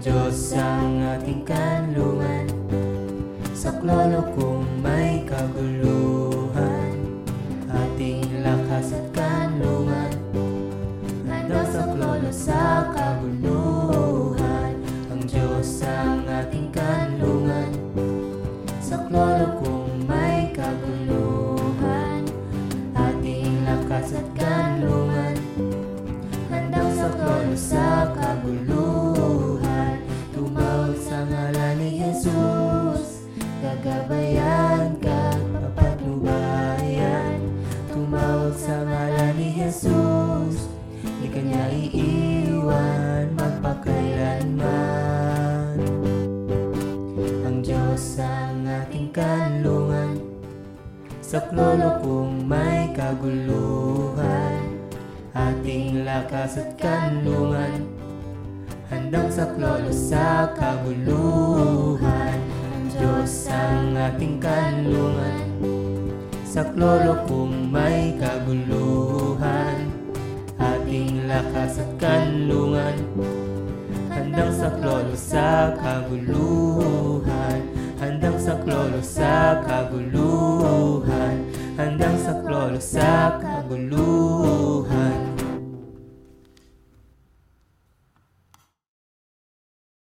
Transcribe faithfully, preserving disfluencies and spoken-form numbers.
Diyos ang ating kanlungan, saklolo kung may kaguluhan, ating lakas at kanlungan, handa saklolo sa kaguluhan. Ang Diyos ang ating kanlungan, saklolo kung may kaguluhan, ating lakas at kanlungan, handang saklolo sa kaguluhan. Tumawag sa ngalan ni Jesus, gagabayan ka, papatnubayan. Tumawag sa ngalan ni Jesus, di kanya iiwan magpakailanman. Ang Diyos ang ating kanlungan, saklolo kung may kaguluhan, ating lakas at kanlungan, handang saklolo sa kaguluhan. Ang Diyos ang ating kanlungan, saklolo kung may kaguluhan, ating lakas at kanlungan, handang saklolo sa kaguluhan. Handang saklolo sa kaguluhan, handang saklolo sa kaguluhan.